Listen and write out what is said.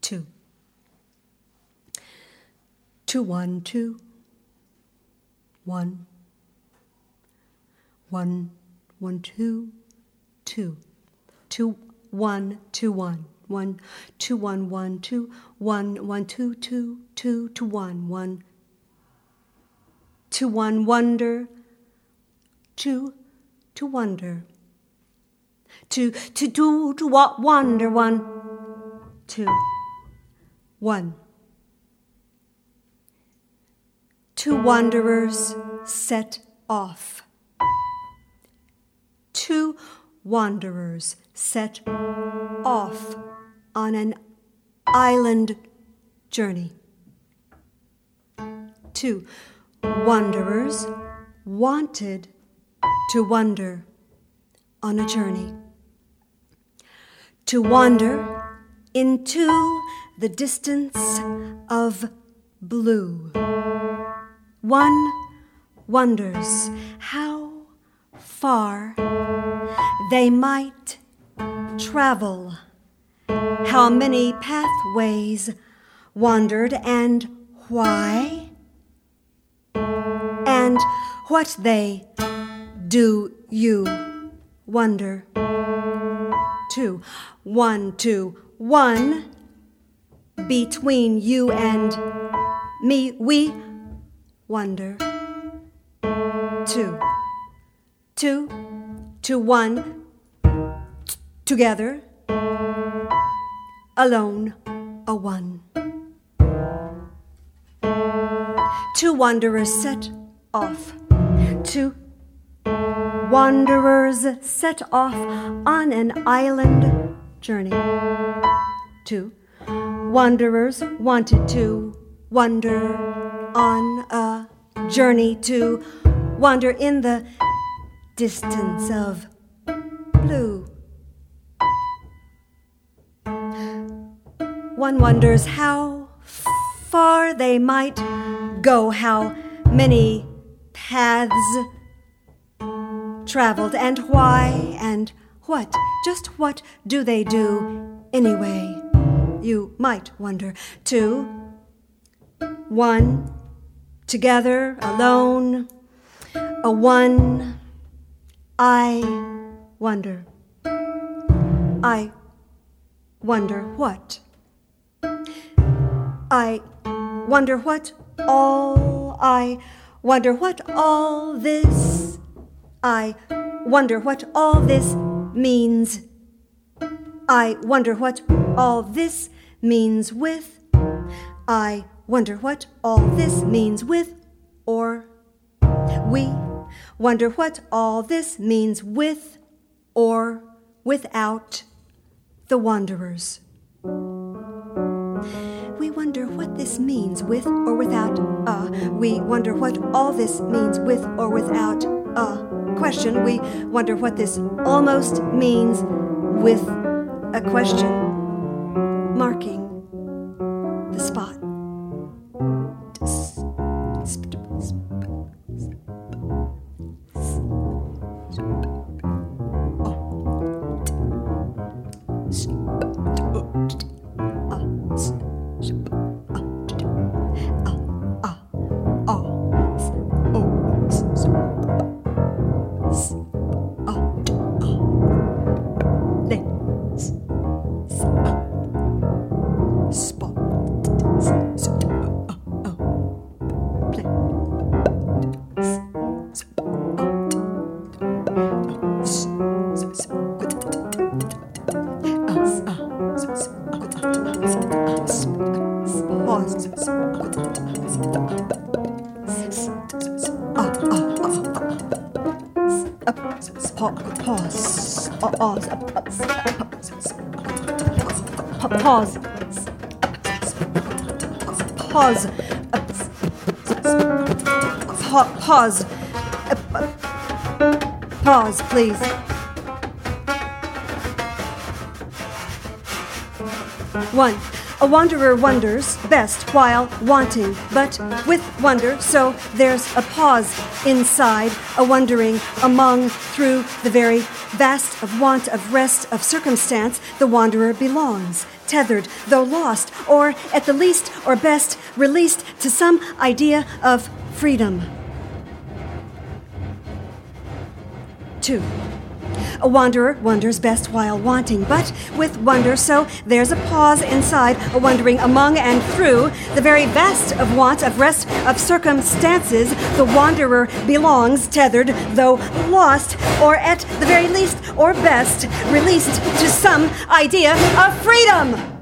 2. 2 1 2 1 1 1 2 2 2 1 2 1 1 2 1 1 2 1 1 2 2 2 2 1 1 2 1 wonder 2 to wonder 2 to wonder 1 2 1 2 wanderers set off 2 wanderers set off on an island journey 2 wanderers wanted to wander on a journey to wander into the distance of blue. One wonders how far they might travel, how many pathways wandered and why, and what they do you wonder. 2 1 2 1 between you and me we wonder 2 2 to 1 together alone a 1 2 wanderers set off 2 wanderers set off on an island journey 2 wanderers wanted to wander on a journey to wander in the distance of blue. One wonders how far they might go, how many paths traveled, and why, and what, just what do they do anyway? You might wonder. 2 1 together, alone, a 1 I wonder. I wonder what? I wonder what all, I wonder what all this, I wonder what all this means. I wonder what all this means with. I wonder what all this means with, or we wonder what all this means with or without the wanderers. We wonder what this means with or without we wonder what all this means with or without a question. We wonder what this almost means with a question marking the spot. Pause, please. 1. A wanderer wonders best while wanting, but with wonder, so there's a pause inside, a wondering among, through the very vast of want, of rest, of circumstance, the wanderer belongs. tethered, though lost, or at the least or best released to some idea of freedom. 2. A wanderer wonders best while wanting, but with wonder, so there's a pause inside, a wondering among and through the very vast of want, of rest, of circumstances. The wanderer belongs, tethered, though lost, or at the very least or best, released to some idea of freedom.